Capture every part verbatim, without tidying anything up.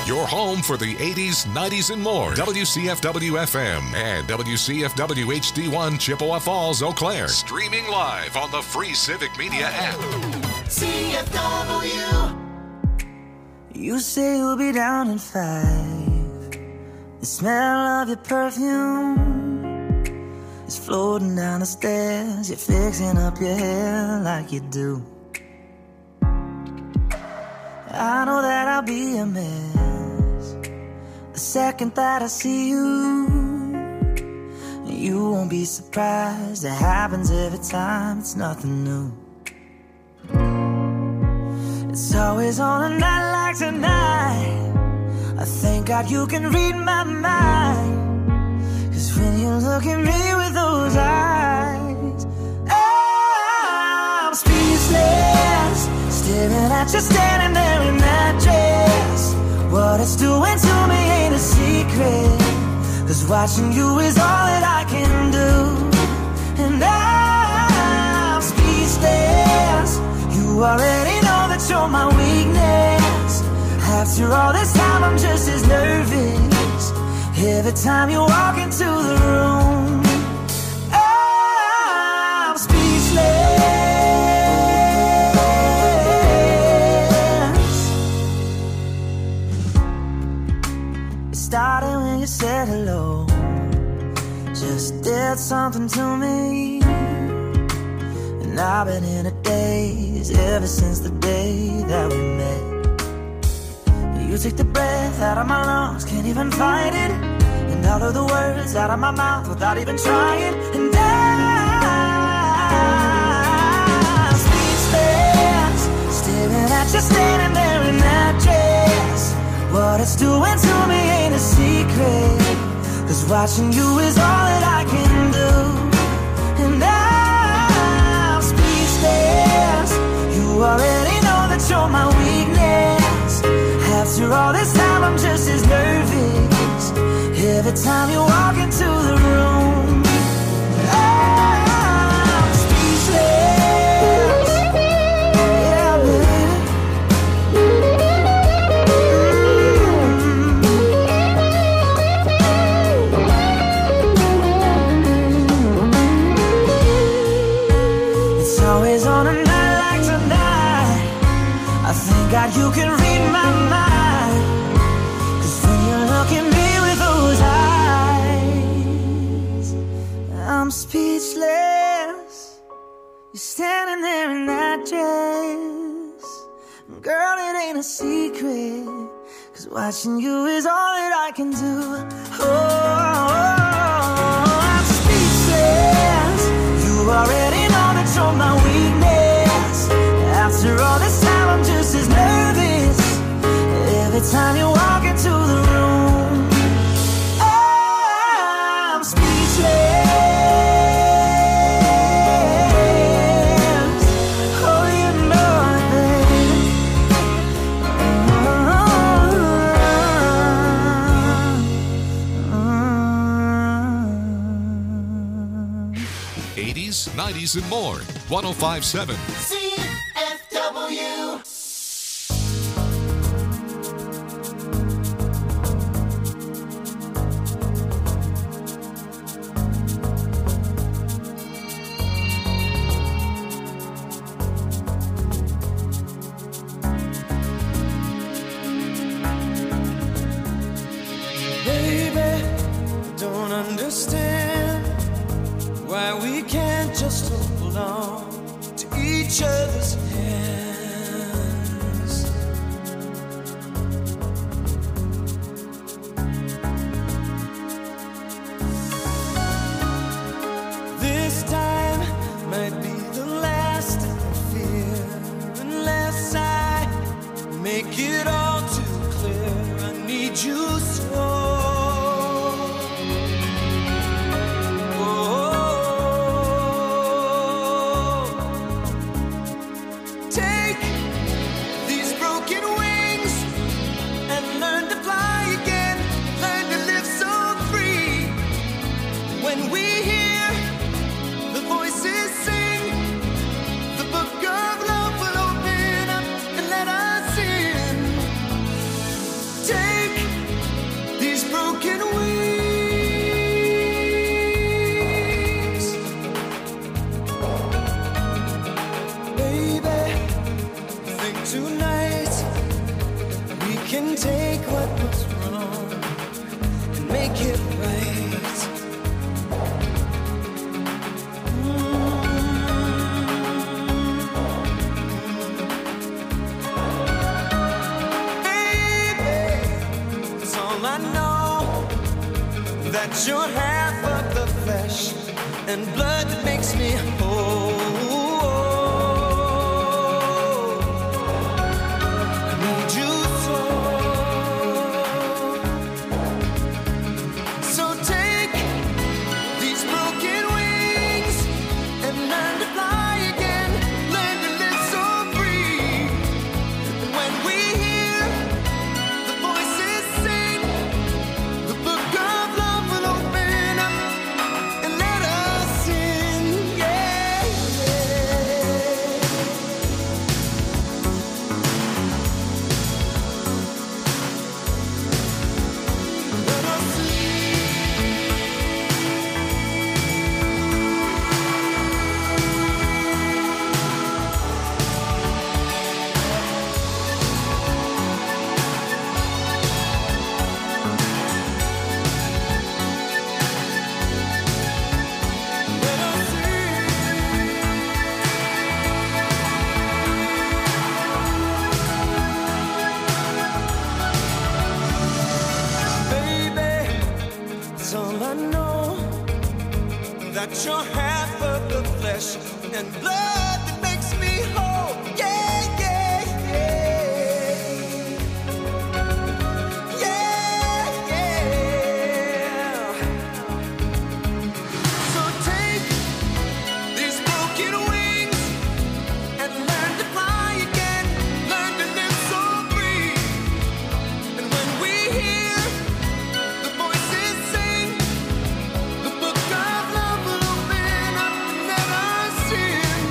Your home for the eighties, nineties, and more. W C F W F M and W C F W H D one Chippewa Falls, Eau Claire. Streaming live on the free Civic Media app. C F W. You say you'll be down in five. The smell of your perfume is floating down the stairs. You're fixing up your hair like you do. I know that I'll be a mess the second that I see you. You won't be surprised. It happens every time. It's nothing new. It's always on a night like tonight. I thank God you can read my mind. Cause when you look at me with those eyes, I'm speechless. Staring at you standing there in that dress. What it's doing to me ain't a secret. Cause watching you is all that I can do. And I'm speechless. You already know that you're my weakness. After all this time I'm just as nervous every time you walk into the room. I'm speechless. It started when you said hello. Just did something to me. And I've been in a daze ever since the day that we met. You took the breath out of my lungs, can't even fight it. And all of the words out of my mouth without even trying. And I'm speechless, staring at you standing there in that dress. What it's doing to me ain't a secret. Cause watching you is all that I can do. And I'm speechless. You already know that you're my weakness. After all this time I'm just as nervous every time you walk into the room. I'm speechless. Yeah, baby. Mm-hmm. It's always on a night like tonight. I thank God you can read my mind. Look at me with those eyes. I'm speechless. You're standing there in that dress. Girl, it ain't a secret. Cause watching you is all that I can do. Oh, I'm speechless. You already know that you're my weakness. After all this time I'm just as nervous every time you walk into the room. I'm speechless. Oh, you know it, baby. Uh-huh. eighties, nineties, and more. one oh five point seven. C F W. Understand why we can't just hold on to each other's hands. This time might be the last I fear, unless I make it all too clear. I need you so. Take can take what was wrong and make it right. Mm. Baby, that's all I know, that you're half of the flesh and blood that makes me whole. That you're half of the flesh and blood that makes me whole. Yeah, yeah, yeah. Yeah, yeah. So take these broken wings and learn to fly again. Learn to live so free. And when we hear the voices sing, the book of love will open up and let us in.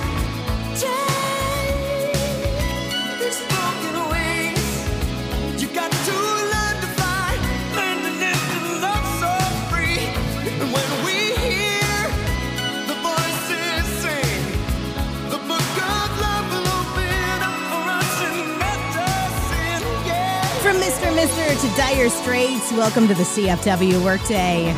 Take these broken wings. You got to learn to fly, learn to live and love so free. And when we hear the voices sing, the book of love will open up for us and let us in. Yeah. From Mister Mister to Dire Straits, welcome to the C F W Workday.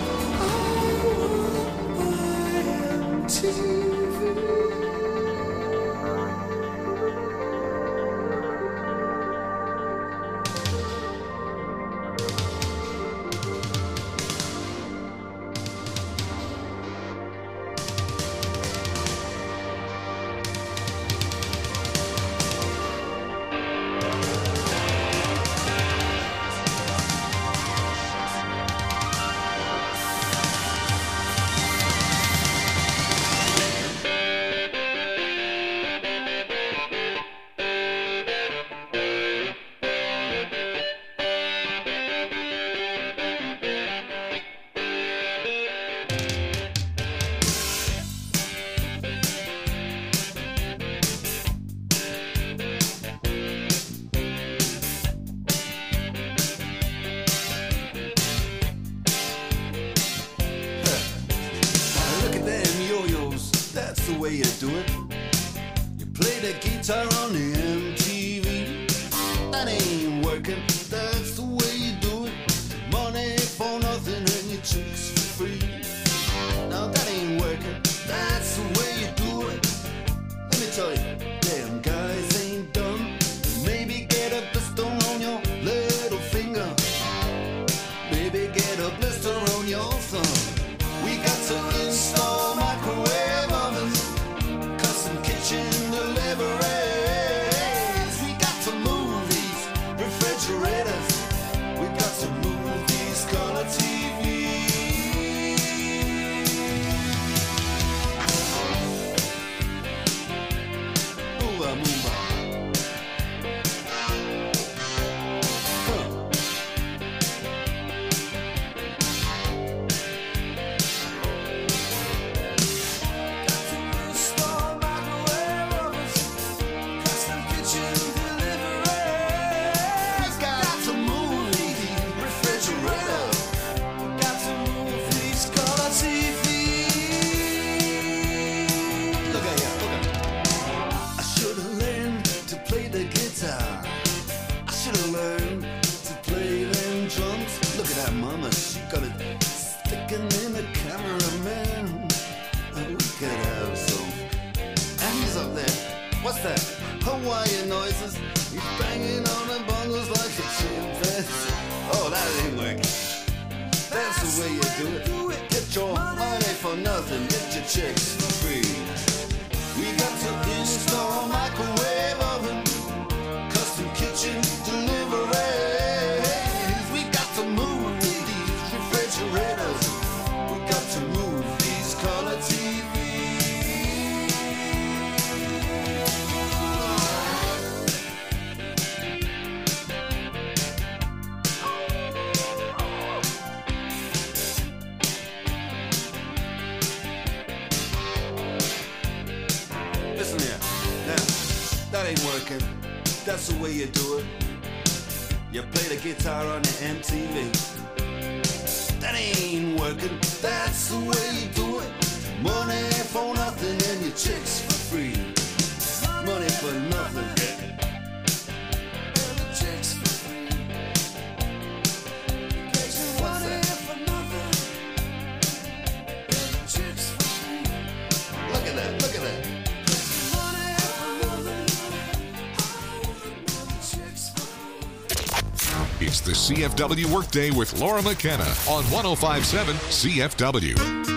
Look at them yo-yos, that's the way you do it. You play the guitar on the M T V. That ain't working, that's the way you do it. Money for nothing and your chicks for free. Now that ain't working, that's the way you do it. Let me tell you, damn guys ain't dumb. Maybe get a blister on your little finger. Maybe get a blister on your thumb. We got to install microwave ovens, custom kitchen deliveries. We got to move these refrigerators. We got to move these color T Vs. Move on, move on. Huh. Play the guitar. I should have learned to Hawaiian noises. He's banging on the bongos like a chimpanzee. Oh, that ain't working. That's the way you do it. Get your money for nothing, get your chicks for free. We got to install a microwave oven, custom kitchen deliveries. We got to move these refrigerators. We got to move these color T Vs. Listen here, now, that ain't working. That's the way you do it. You play the guitar on the M T V. That ain't working. That's the way you do it. Money for nothing and your chicks for free. Money for nothing. And your chicks for free. What's that? And your chicks for free. Look at that, look at that. It's the C F W Workday with Laura McKenna on one oh five point seven C F W.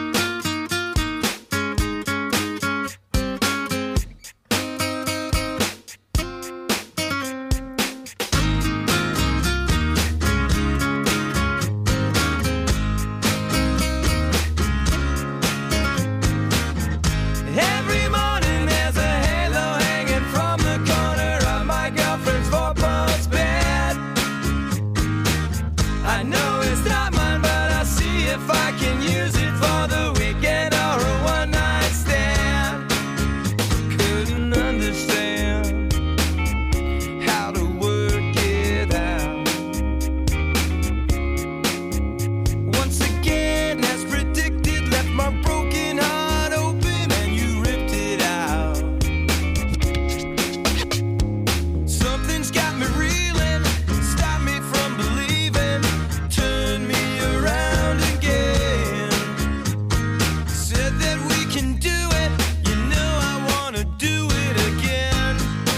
Every morning there's a halo hanging from the corner of my girlfriend's four-post bed. I know it's not mine, but I'll see if I can use it for the weekend or a one-night stand. Couldn't understand how to work it out. Once again, as predicted, left my broken heart open and you ripped it out. Something's got me reeling, stopped me from believing, turned me around again. Said that we can do it, you know I wanna do it again.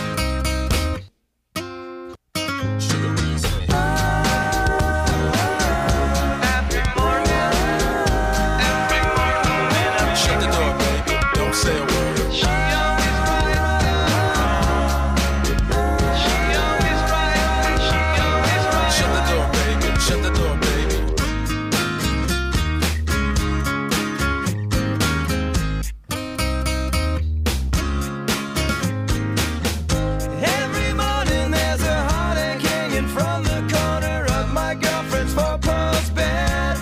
Every morning, every morning when I'm Shut the door, baby. Don't say a word. She always writes down. She always writes. She always writes. Shut the door, baby. Shut the door, baby. Every morning there's a heartache hanging from the corner of my girlfriend's four-post bed.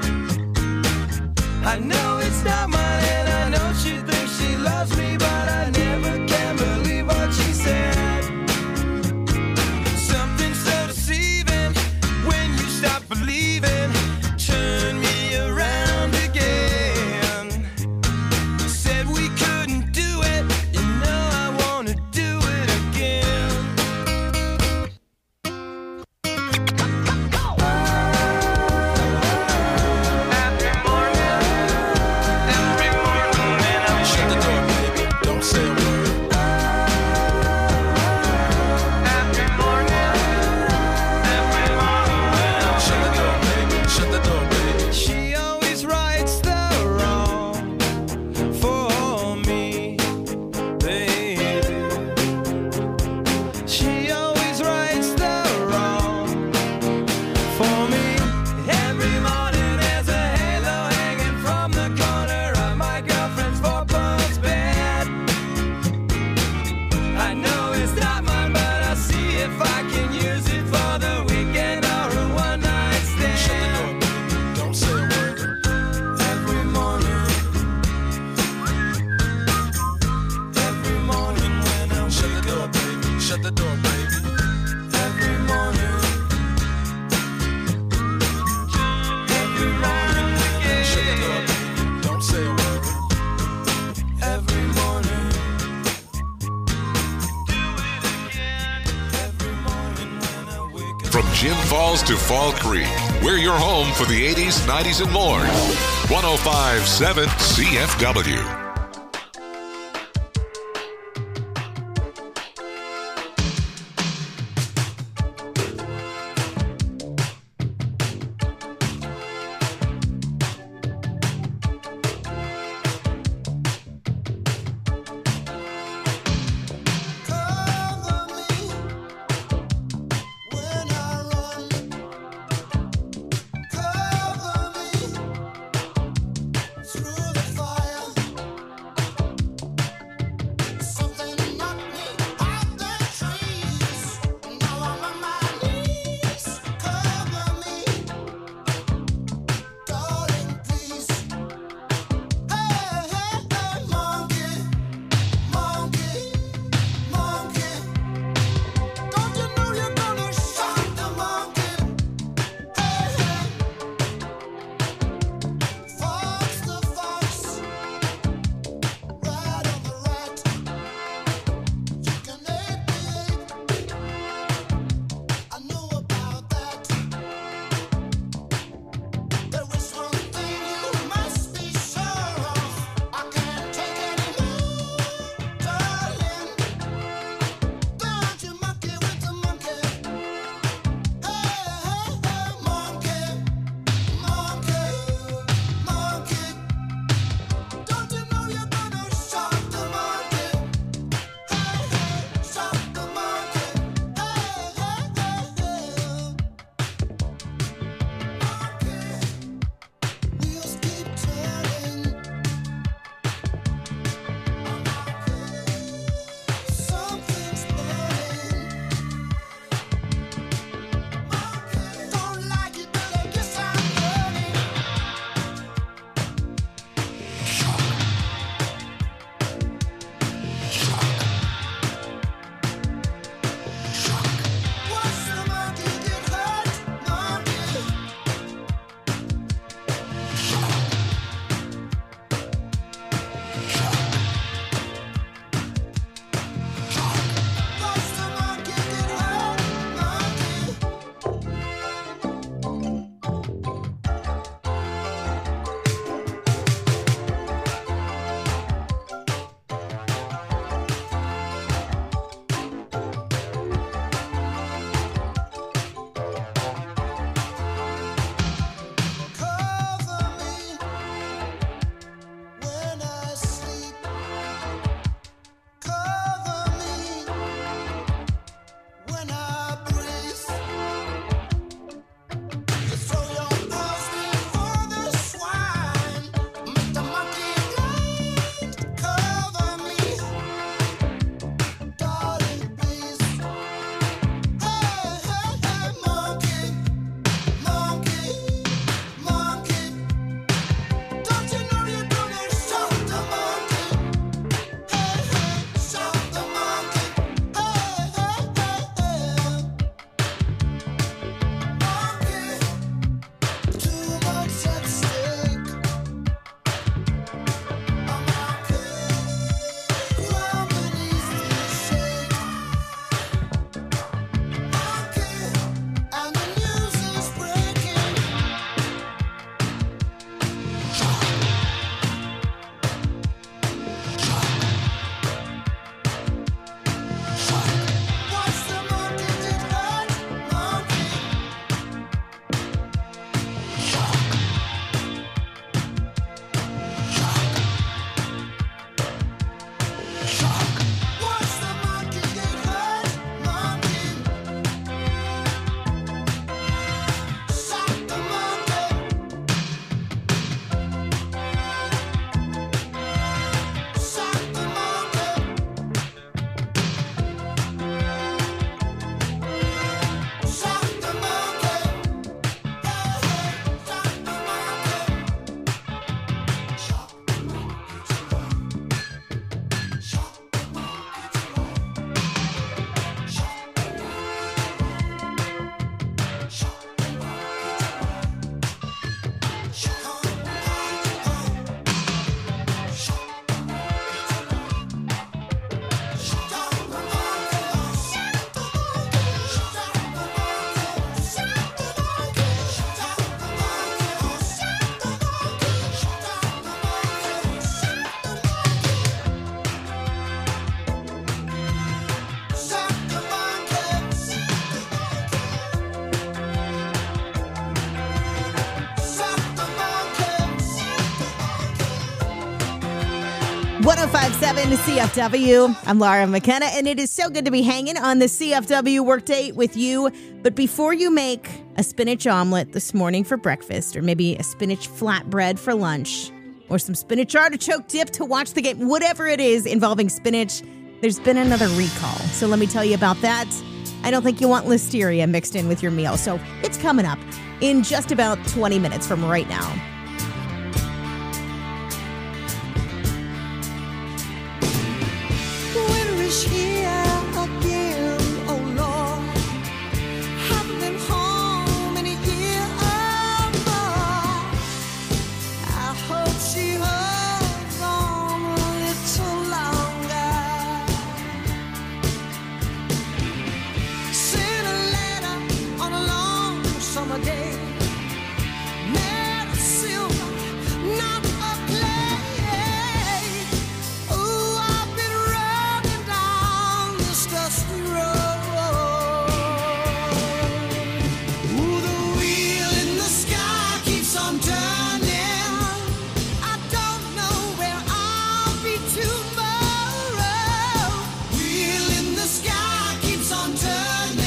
I know it's not mine and I know she thinks she loves me, but I never can believe what she said. Something so deceiving when you stop believing, turn me around again. Said we couldn't do it, you know I wanna do it again. Every morning, every morning when I'm Shut the door, baby. Don't say a word. every morning, every morning when I'm Shut the door, baby. Shut the door, baby. She always rights the wrong for me, baby. She always rights the wrong for me. Every morning there's a halo hanging from the corner of my girlfriend's four-post bed. I know it's not mine, but I'll see if I can use it for the weekend or a one-night stand. Shut the door, baby. Don't say a word. Every morning, every morning when I Shut the wake door, up, baby. Shut the door, baby. every morning, every morning Shut the door, again, baby. Don't say a word. every morning, do it again, every morning when I wake up. From Jim Falls to Fall Creek, we're your home for the eighties, nineties, and more. one oh five point seven C F W. seven C F W. I'm Laura McKenna, and it is so good to be hanging on the C F W Workday with you. But before you make a spinach omelet this morning for breakfast, or maybe a spinach flatbread for lunch, or some spinach artichoke dip to watch the game, whatever it is involving spinach, there's been another recall. So let me tell you about that. I don't think you want listeria mixed in with your meal. So it's coming up in just about twenty minutes from right now. Winter is here again, oh Lord. Haven't been home in a year or more. I hope she holds on a little longer. Sent a letter on a long summer day. Made of silver, not of clay. Ooh, I've been running down this dusty road. Ooh, the wheel in the sky keeps on turning. I don't know where I'll be tomorrow. Wheel in the sky keeps on turning.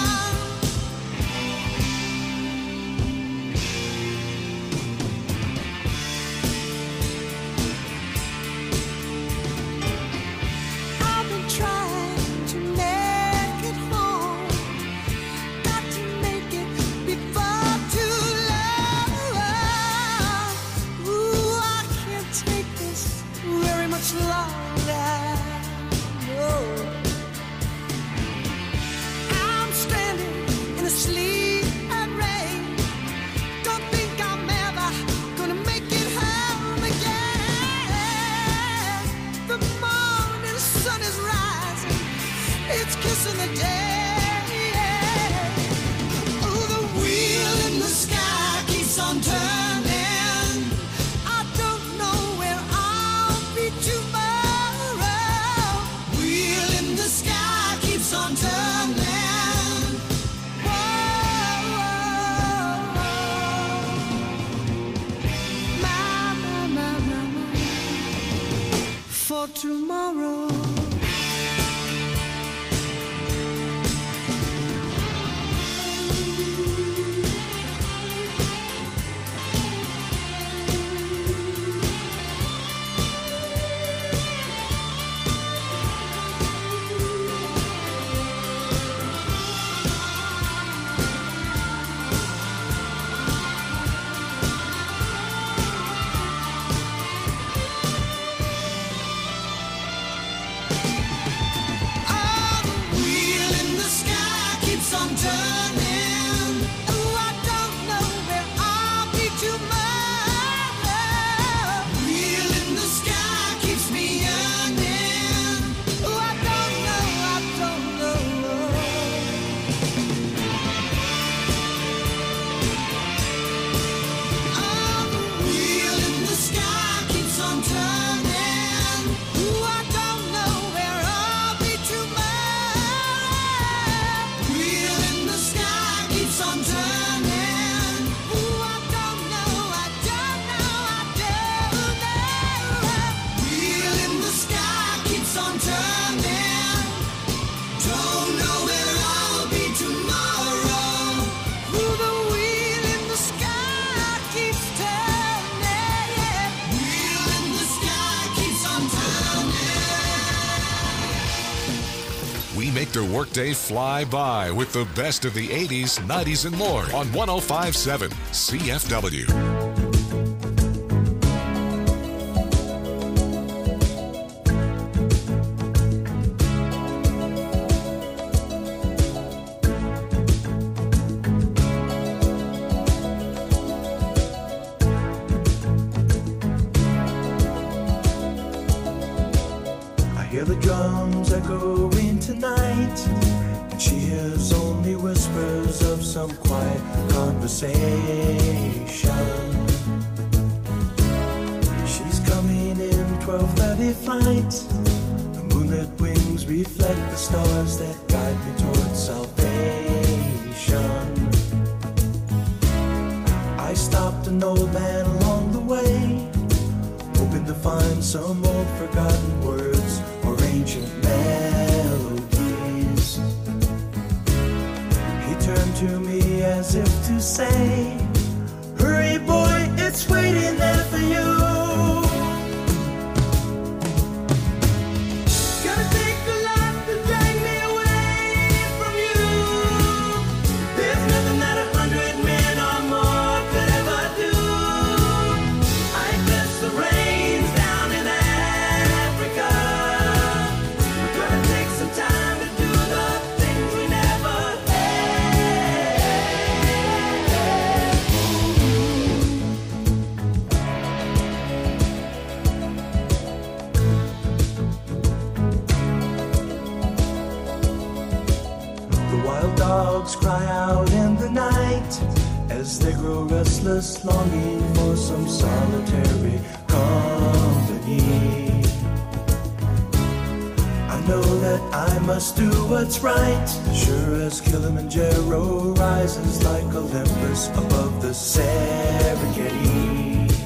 I've been trying to make it home. Got to make it before too long. Ooh, I can't take this very much longer. No. I'm stranded in the sleet and rain. Don't think I'm ever gonna make it home again. The morning sun is rising, it's kissing the day. Oh, the wheel in the sky keeps on turning. I don't know where I'll be tomorrow. Wheel in the sky keeps on turning. Whoa, my, my, my, my, my. For tomorrow. Oh, the wheel in the sky keeps on turning. Oh, I don't know where I'll be tomorrow. Wheel in the sky keeps me yearning. Oh, I don't know, I don't know. Oh, the wheel in the sky keeps on turning. Ooh, I don't know where I'll be tomorrow. Wheel in the sky keeps on turning. Ooh, I don't know, I don't know, I don't know. Wheel in the sky keeps on turning. Don't know where I'll be tomorrow. Ooh, the wheel in the sky keeps turning. Wheel in the sky keeps on turning. We make the workday fly by with the best of the eighties, nineties, and more on one oh five point seven C F W. I hear the drums echoing tonight, and she hears only whispers of some quiet conversation. She's coming in twelve thirty flight. The moonlit wings reflect the stars that guide me towards salvation. I stopped an old man along the way, hoping to find find some old forgotten words or ancient melodies. He turned to me as if to say, hurry boy, it's waiting there for you. Cry out in the night as they grow restless, longing for some solitary company. I know that I must do what's right, sure as Kilimanjaro rises like Olympus above the Serengeti.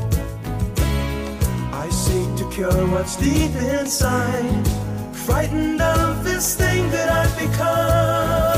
I seek to cure what's deep inside, frightened of this thing that I've become.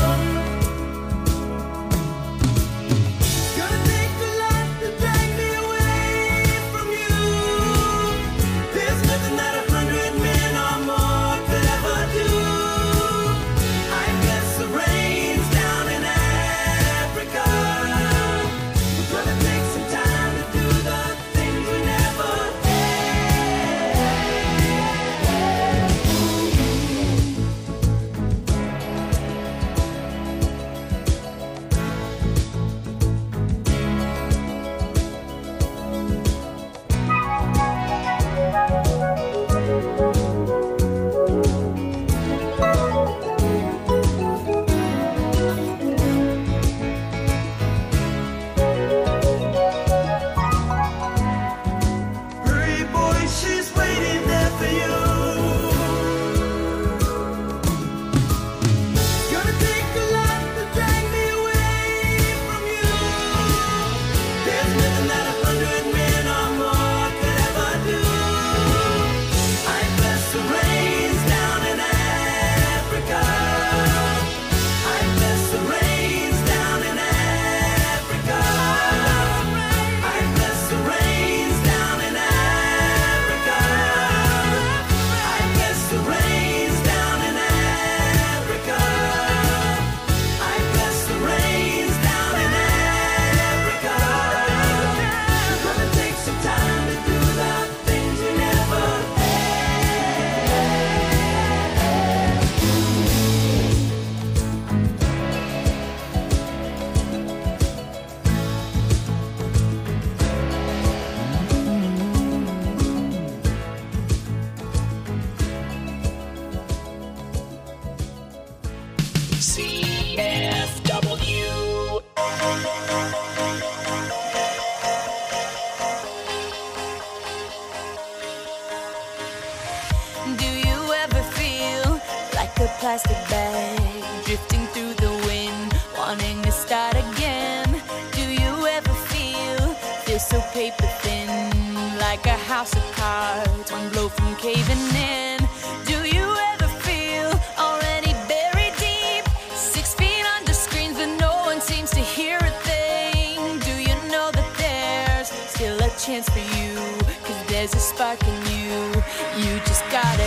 Plastic bag drifting through the wind, wanting to start again. Do you ever feel, feel so paper thin, like a house of cards, one blow from caving in? Do you ever feel already buried deep, six feet under screens but no one seems to hear a thing? Do you know that there's still a chance for you, cause there's a spark in you, you just gotta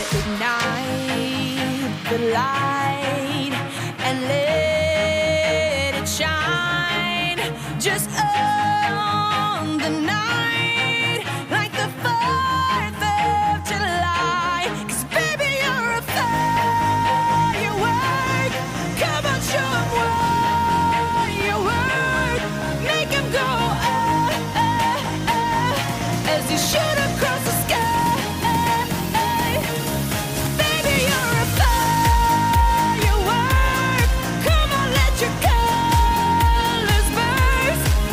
ignite the light and let it shine. Just own the night like the fourth of July. Cause baby, you're a firework. Come on, show 'em what you work. Make 'em go ah, ah, ah, as you shoot across the sky. Your colors burst.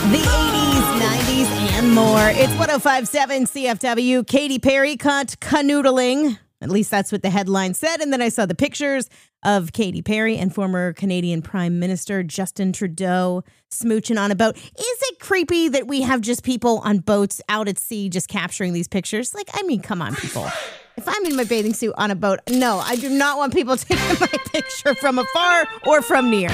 The eighties, nineties, and more. It's one oh five point seven C F W. Katy Perry caught canoodling. At least that's what the headline said. And then I saw the pictures of Katy Perry and former Canadian Prime Minister Justin Trudeau smooching on a boat. Is it creepy that we have just people on boats out at sea just capturing these pictures? Like, I mean, come on, people. If I'm in my bathing suit on a boat, no, I do not want people taking my picture from afar or from near.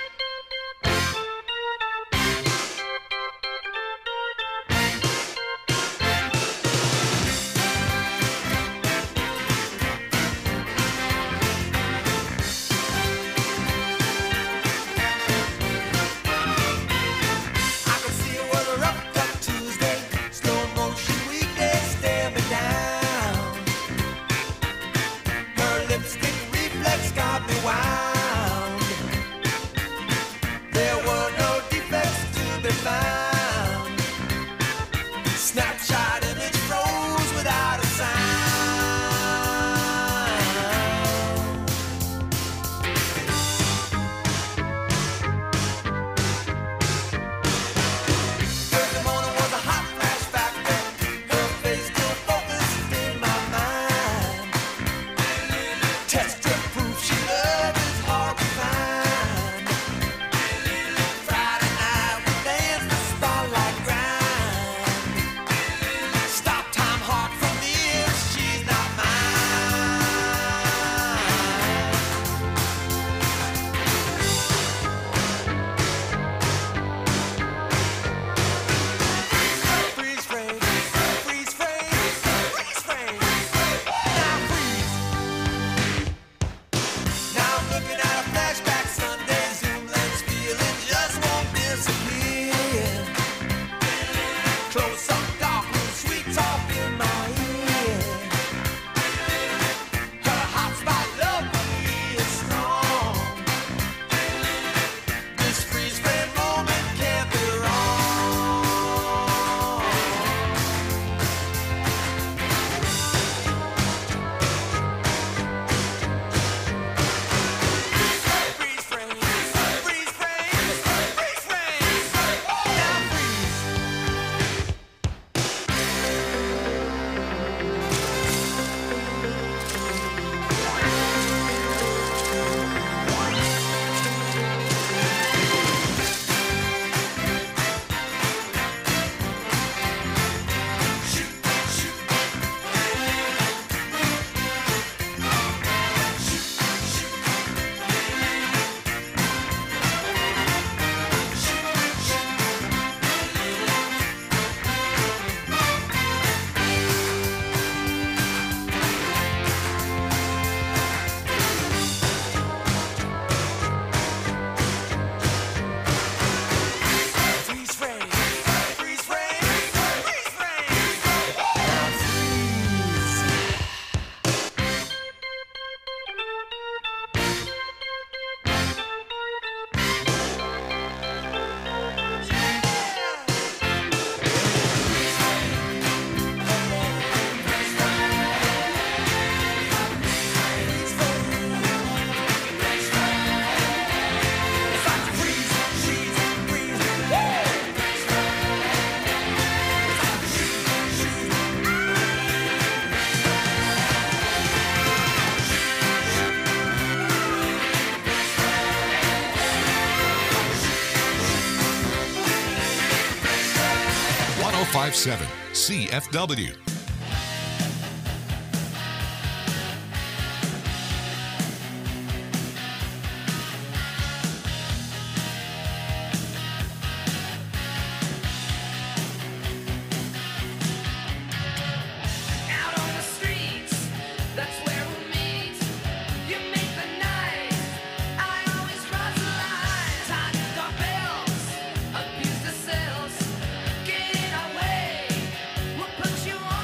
one oh five point seven C F W. Abuse the cells, get away. We'll put you on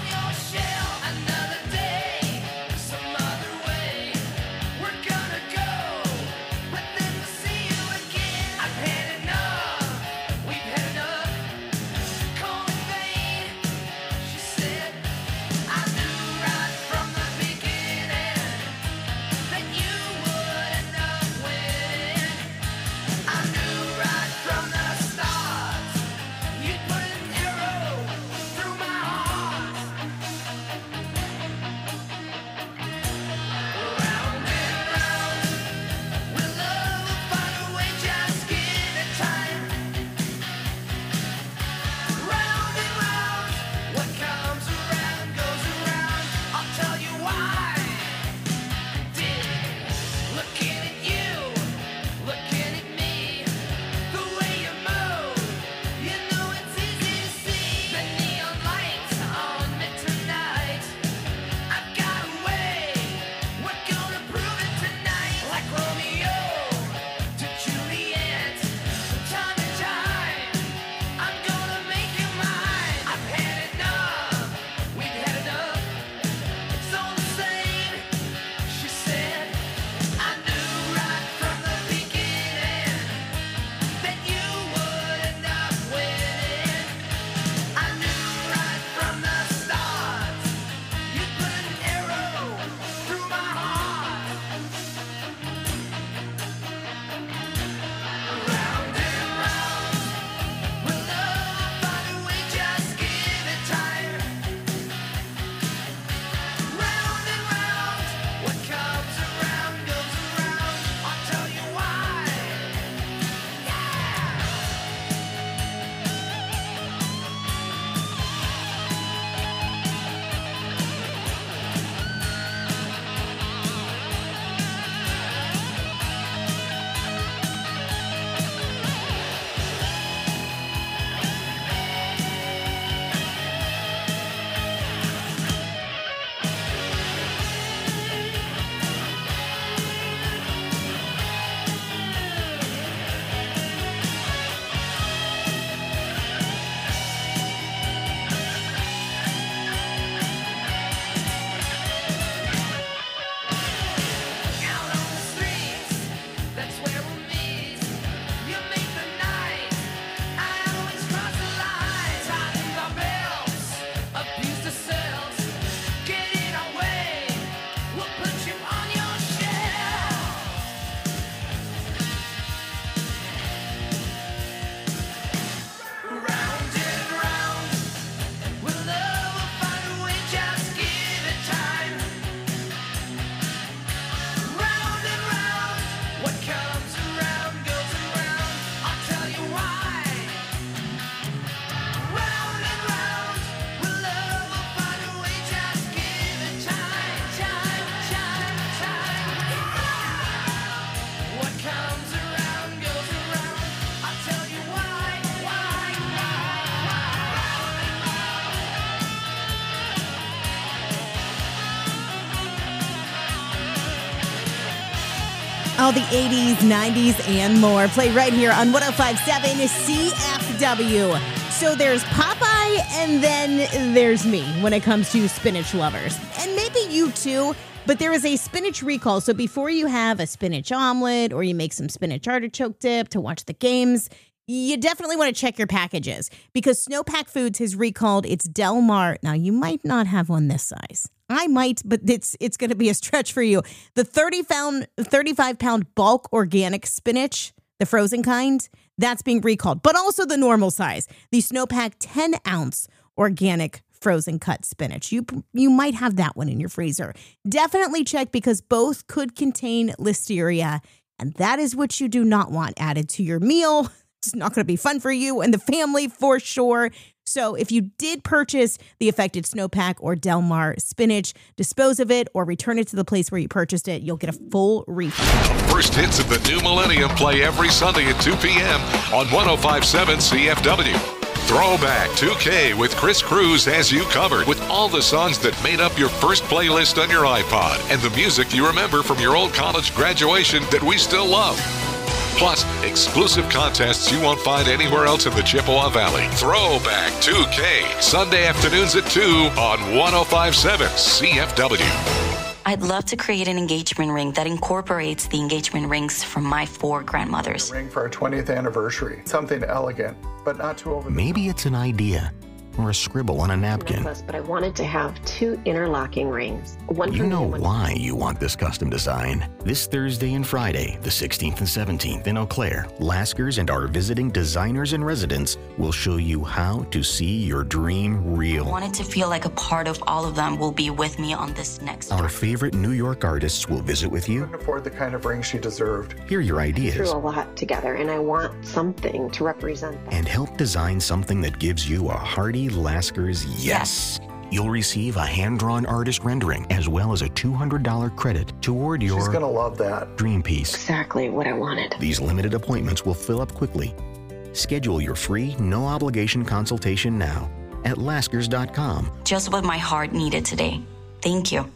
all the eighties, nineties, and more. Play right here on one oh five point seven C F W. So there's Popeye, and then there's me when it comes to spinach lovers. And maybe you too, but there is a spinach recall. So before you have a spinach omelet or you make some spinach artichoke dip to watch the games, you definitely want to check your packages because Snowpack Foods has recalled its Del Mar. Now, you might not have one this size. I might, but it's it's going to be a stretch for you. The thirty pound, thirty-five pound bulk organic spinach, the frozen kind, that's being recalled. But also the normal size, the Snowpack ten ounce organic frozen cut spinach. You you might have that one in your freezer. Definitely check because both could contain listeria, and that is what you do not want added to your meal. It's not going to be fun for you and the family for sure. So if you did purchase the affected Snowpack or Del Mar spinach, dispose of it or return it to the place where you purchased it. You'll get a full refund. The first hits of the new millennium play every Sunday at two p.m. on one oh five point seven C F W. Throwback two K with Chris Cruz has you covered with all the songs that made up your first playlist on your iPod and the music you remember from your old college graduation that we still love. Plus, exclusive contests you won't find anywhere else in the Chippewa Valley. Throwback two K, Sunday afternoons at two on one oh five point seven C F W. I'd love to create an engagement ring that incorporates the engagement rings from my four grandmothers. A ring for our twentieth anniversary. Something elegant, but not too over the Maybe it's an idea or a scribble on a napkin. But I wanted to have two interlocking rings. One You know why you want this custom design. This Thursday and Friday, the sixteenth and seventeenth in Eau Claire, Laskers and our visiting designers and residents will show you how to see your dream real. I wanted to feel like a part of all of them will be with me on this next Our trip. favorite New York artists will visit with you. couldn't afford the kind of ring she deserved. Hear your through ideas a lot together, and I want something to represent that. and help design something that gives you a hearty Laskers yes. You'll receive a hand-drawn artist rendering as well as a two hundred dollars credit toward your She's going to love that. dream piece. Exactly what I wanted. These limited appointments will fill up quickly. Schedule your free, no-obligation consultation now at laskers dot com. Just what my heart needed today. Thank you.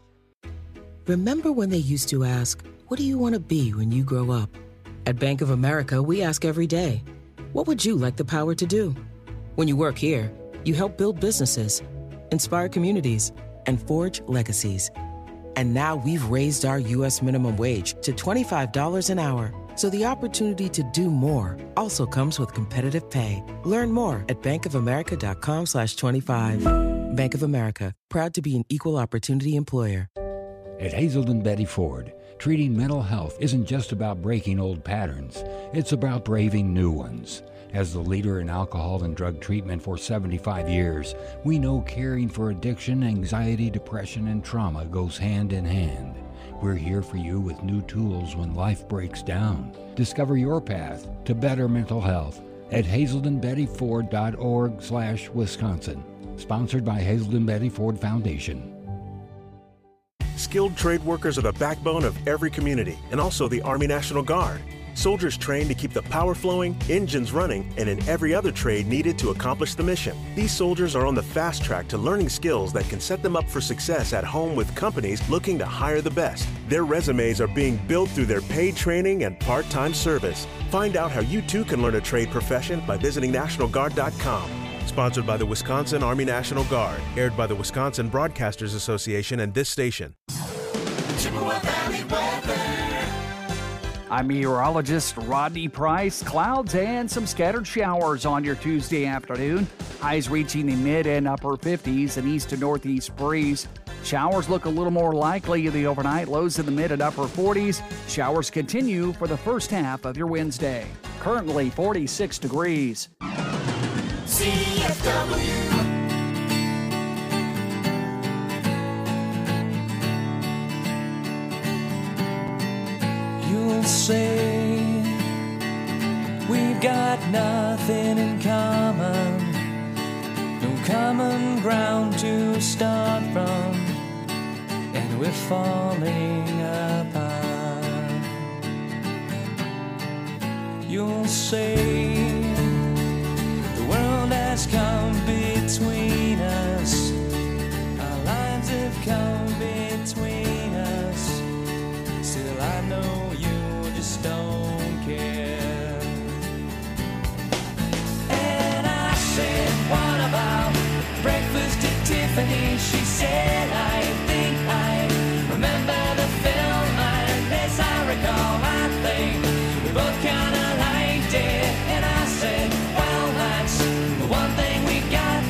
Remember when they used to ask, what do you want to be when you grow up? At Bank of America, we ask every day, what would you like the power to do? When you work here, you help build businesses, inspire communities, and forge legacies. And now we've raised our U S minimum wage to twenty-five dollars an hour. So the opportunity to do more also comes with competitive pay. Learn more at bankofamerica.com slash 25. Bank of America, proud to be an equal opportunity employer. At Hazelden Betty Ford, treating mental health isn't just about breaking old patterns. It's about braving new ones. As the leader in alcohol and drug treatment for seventy-five years, we know caring for addiction, anxiety, depression, and trauma goes hand in hand. We're here for you with new tools when life breaks down. Discover your path to better mental health at hazelden betty ford dot org slash Wisconsin. Sponsored by Hazelden Betty Ford Foundation. Skilled trade workers are the backbone of every community and also the Army National Guard. Soldiers trained to keep the power flowing, engines running, and in every other trade needed to accomplish the mission. These soldiers are on the fast track to learning skills that can set them up for success at home with companies looking to hire the best. Their resumes are being built through their paid training and part-time service. Find out how you too can learn a trade profession by visiting national guard dot com. Sponsored by the Wisconsin Army National Guard. Aired by the Wisconsin Broadcasters Association and this station. Chippewa Valley weather. I'm meteorologist Rodney Price. Clouds and some scattered showers on your Tuesday afternoon. Highs reaching the mid and upper fifties, an east to northeast breeze. Showers look a little more likely in the overnight, lows in the mid and upper forties. Showers continue for the first half of your Wednesday. Currently forty-six degrees. C F W. You'll say we've got nothing in common, no common ground to start from, and we're falling apart. You'll say the world has come between us, our lines have come between us. Still I know you just don't care. And I said, what about breakfast at Tiffany? She said, I think I remember the film, and as I recall, I think we both kind of liked it. And I said, well, that's the one thing we got.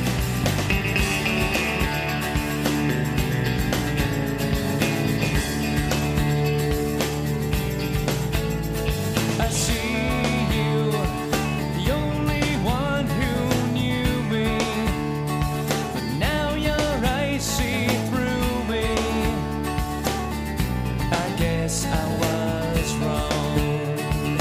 I see you, the only one who knew me, but now your eyes see through me. I guess I was wrong.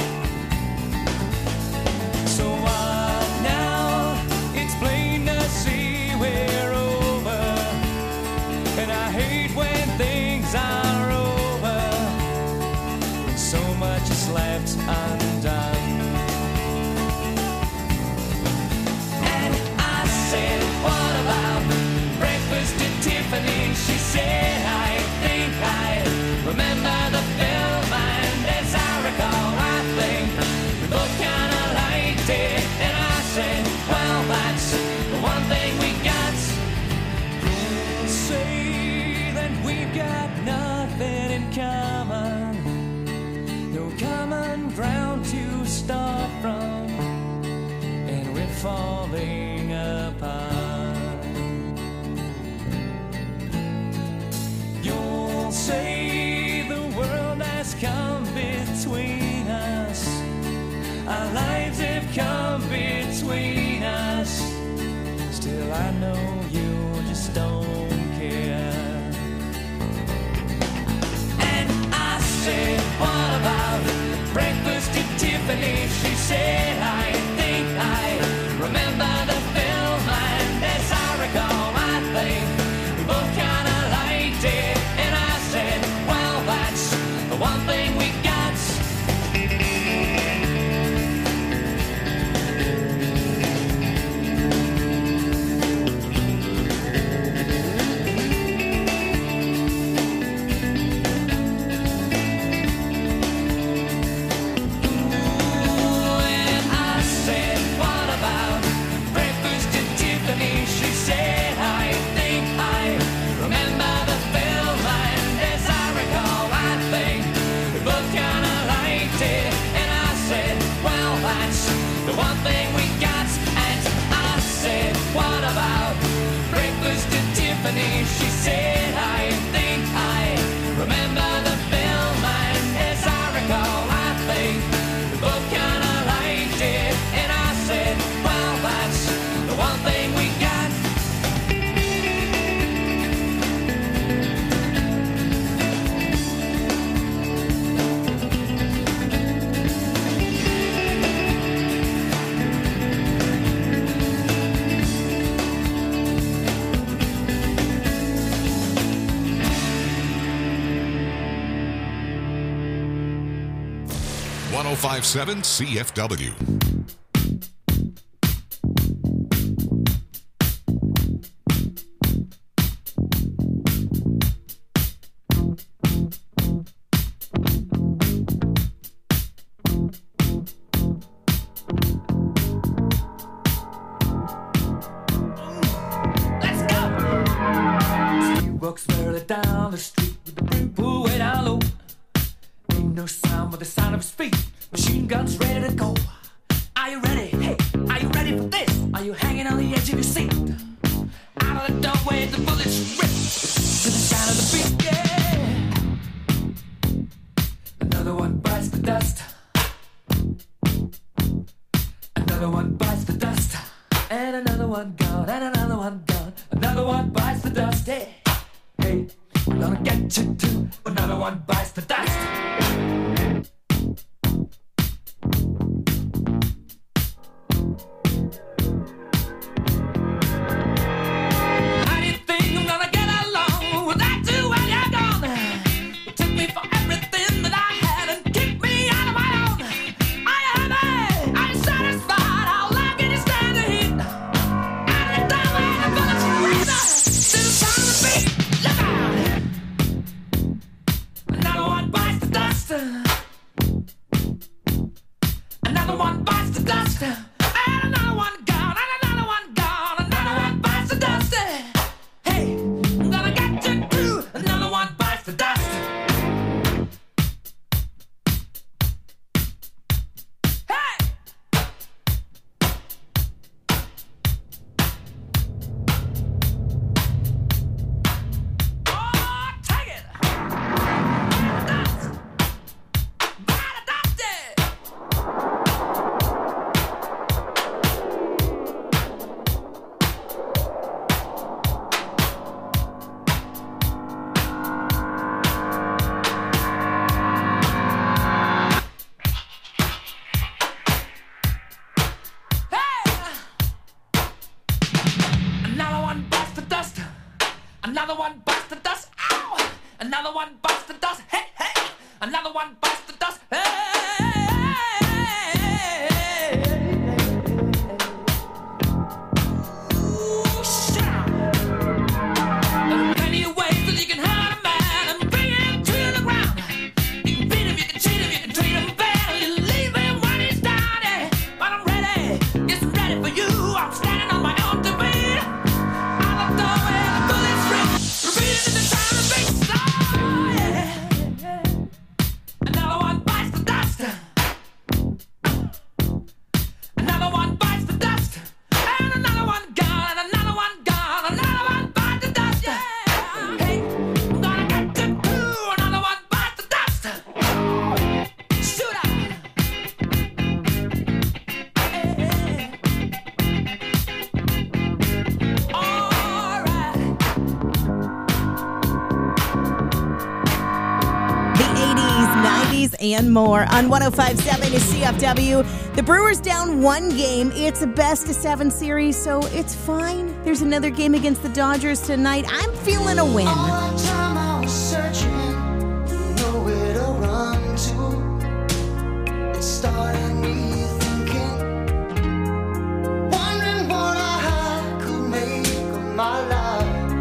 So what now? It's plain to see we're over, and I hate when things are over, when so much is left undone. And I said, what about breakfast at Tiffany? She said, I think I remember the film, and as I recall, I think we both kind of liked it. And I said, well, that's the one thing we got. You'll say that we've got nothing in common, no common ground to start from, and we're falling apart. You'll say the world has come between us, our lives have come between us. Still I know you just don't care. And I said, what about breakfast at Tiffany? She said, I think I remember the film, and as I recall, I think we both kind of liked it. And I said, well, that's the one thing we got. And I said, what about breakfast at Tiffany? She said, I think I remember the film, and as I recall, I think we both kind of liked it. And I said, well, that's the one thing we got. And I said, what about breakfast at Tiffany? She said, I think I remember the film, and as I recall, I think we both kind of liked it. And I said, well, that's the one thing we got. one oh five point seven C F W. He walks further down the street with the brim pulled way down low. Ain't no sound but the sound of his feet. Machine guns ready to go. Are you ready? Hey, are you ready for this? Are you hanging on the edge of your seat? Out of the doorway, the bullets rip to the sound of the beat. Yeah. Another one bites the dust. Another one bites the dust. And another one gone. And another one gone. Another one bites the dust. Hey, hey, we're gonna get you too. Another one bites the dust. How do you think I'm gonna get along without you when you're gone? You took me for everything that I had and kicked me out of my own. Are you happy? Are you satisfied? How long can you stand the heat? Out of the doorway, the bullets rip to the sound of the beat. Look out! Another one bites the dust. Another one bites the dust. Ow! Another one bites the dust. Hey, hey! Another one bites the dust. Hey! And more on one oh five point seven is C F W. The Brewers down one game. It's a best of seven series, so it's fine. There's another game against the Dodgers tonight. I'm feeling a win. All the time I was searching, nowhere to run to. It started me thinking, wondering what I could make of my life,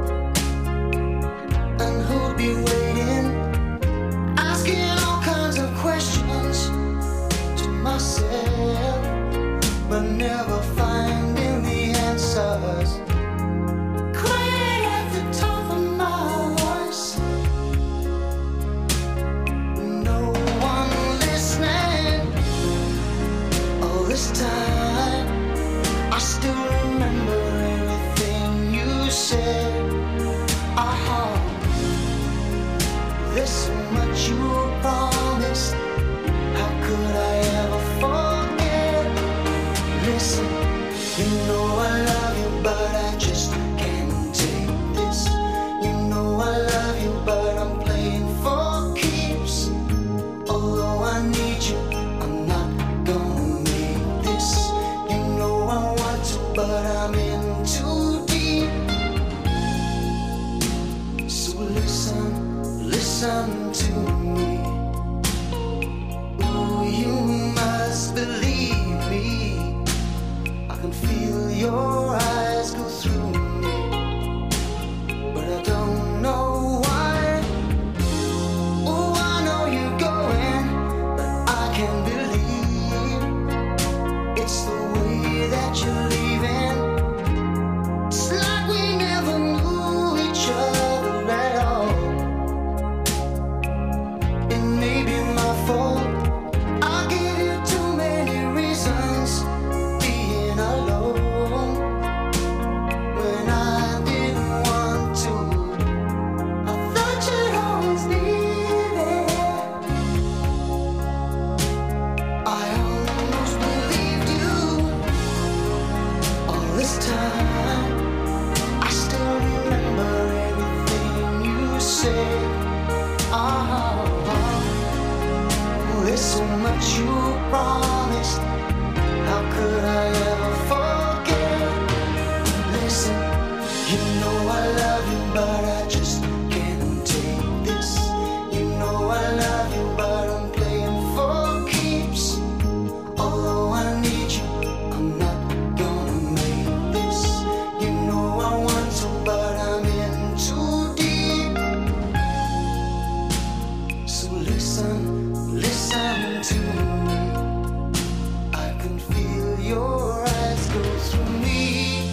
and who'd be waiting, asking all kinds of questions to myself, but never finding the answers. Crying at the top of my voice, no one listening. All this time, I still remember everything you said. Uh-huh. There's so much you promised. How could I ever forget? Listen, you know I love you, but I just can't take this. You know I love you, but I'm playing for keeps. Although I need you, I'm not gonna make this. You know I want to, but I'm in too deep. So listen, listen to me. Ooh, you must believe me. I can feel your eyes go through me, but I don't know why. Oh, I know you're going, but I can't believe it's the way that you're leaving. It's like we never knew each other at all. It may be my fault. I gave you too many reasons being alone when I didn't want to. I thought you'd always be there. I almost believed you all this time. I still remember everything you said. Uh-huh. There's so much you promised. How could I ever forget? Listen, you know I love you, but I just can't take this. You know I love you, but I'm playing for keeps. Although I need you, I'm not gonna make this. You know I want to, but I'm in too deep. So listen, listen to me. I can feel your eyes go through me.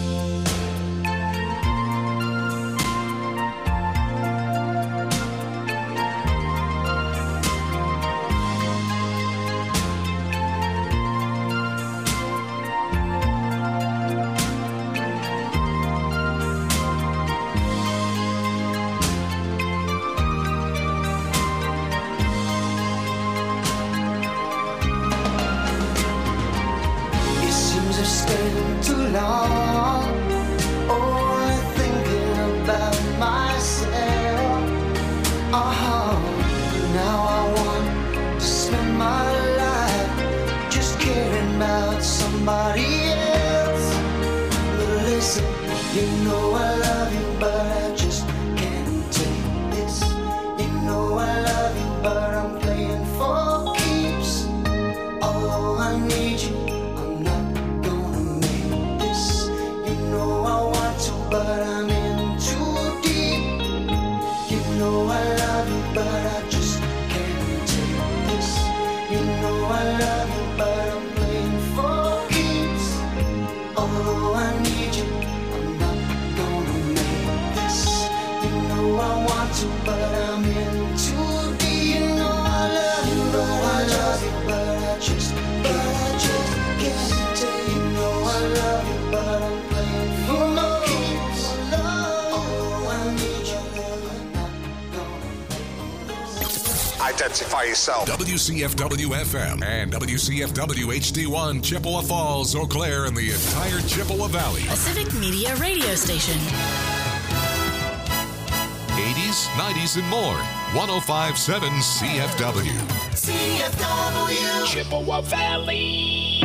It seems I've stayed too long, only thinking about myself. Uh-huh. Now I want to spend my life just caring about somebody else. But listen, you know I love you, but I just identify yourself. W C F W F M and W C F W H D one, Chippewa Falls, Eau Claire, and the entire Chippewa Valley. A Civic Media radio station. eighties, nineties, and more. one oh five point seven C F W. C F W. Chippewa Valley.